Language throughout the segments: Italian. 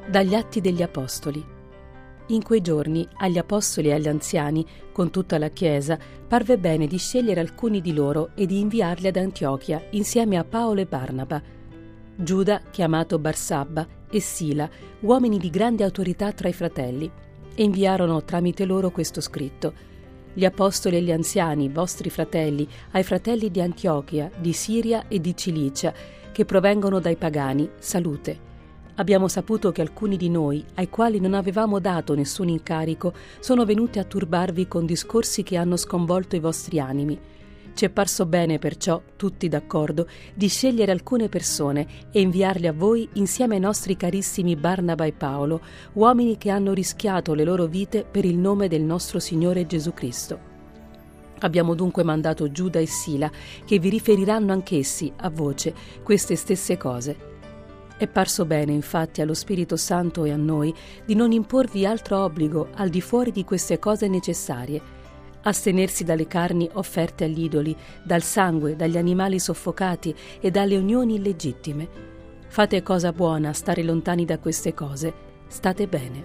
Dagli Atti degli Apostoli. In quei giorni agli apostoli e agli anziani, con tutta la Chiesa, parve bene di scegliere alcuni di loro e di inviarli ad Antiochia insieme a Paolo e Barnaba. Giuda, chiamato Barsabba, e Sila, uomini di grande autorità tra i fratelli, e inviarono tramite loro questo scritto: gli apostoli e gli anziani, vostri fratelli, ai fratelli di Antiochia, di Siria e di Cilicia, che provengono dai pagani, salute. Abbiamo saputo che alcuni di noi, ai quali non avevamo dato nessun incarico, sono venuti a turbarvi con discorsi che hanno sconvolto i vostri animi. Ci è parso bene perciò, tutti d'accordo, di scegliere alcune persone e inviarle a voi insieme ai nostri carissimi Barnaba e Paolo, uomini che hanno rischiato le loro vite per il nome del nostro Signore Gesù Cristo. Abbiamo dunque mandato Giuda e Sila, che vi riferiranno anch'essi, a voce, queste stesse cose. È parso bene, infatti, allo Spirito Santo e a noi di non imporvi altro obbligo al di fuori di queste cose necessarie: astenersi dalle carni offerte agli idoli, dal sangue, dagli animali soffocati e dalle unioni illegittime. Fate cosa buona, stare lontani da queste cose. State bene.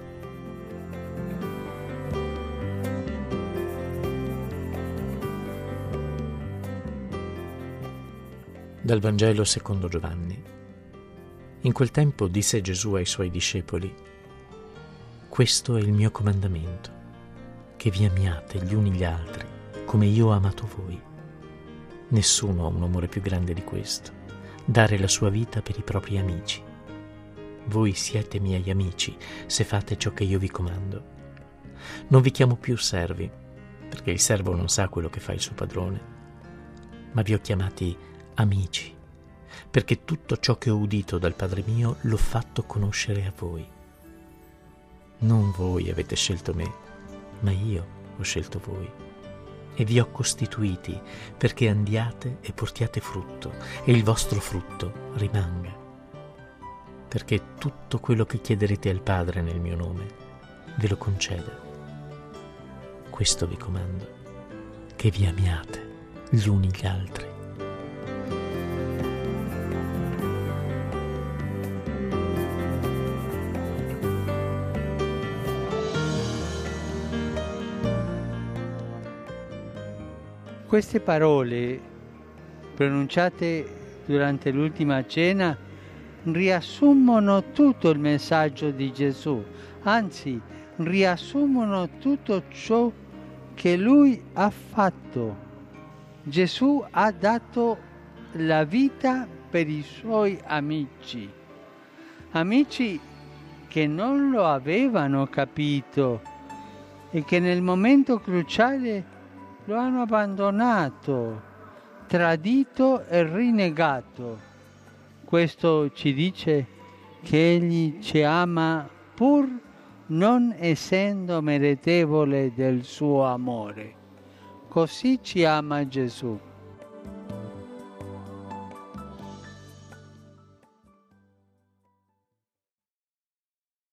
Dal Vangelo secondo Giovanni. In quel tempo disse Gesù ai suoi discepoli: questo è il mio comandamento, che vi amiate gli uni gli altri, come io ho amato voi. Nessuno ha un amore più grande di questo, dare la sua vita per i propri amici. Voi siete miei amici, se fate ciò che io vi comando. Non vi chiamo più servi, perché il servo non sa quello che fa il suo padrone, ma vi ho chiamati amici, perché tutto ciò che ho udito dal Padre mio l'ho fatto conoscere a voi. Non voi avete scelto me, ma io ho scelto voi e vi ho costituiti perché andiate e portiate frutto e il vostro frutto rimanga, perché tutto quello che chiederete al Padre nel mio nome ve lo conceda. Questo vi comando, che vi amiate gli uni gli altri. Queste parole, pronunciate durante l'ultima cena, riassumono tutto il messaggio di Gesù, anzi, riassumono tutto ciò che Lui ha fatto. Gesù ha dato la vita per i Suoi amici, amici che non lo avevano capito e che nel momento cruciale lo hanno abbandonato, tradito e rinnegato. Questo ci dice che Egli ci ama pur non essendo meritevole del suo amore. Così ci ama Gesù.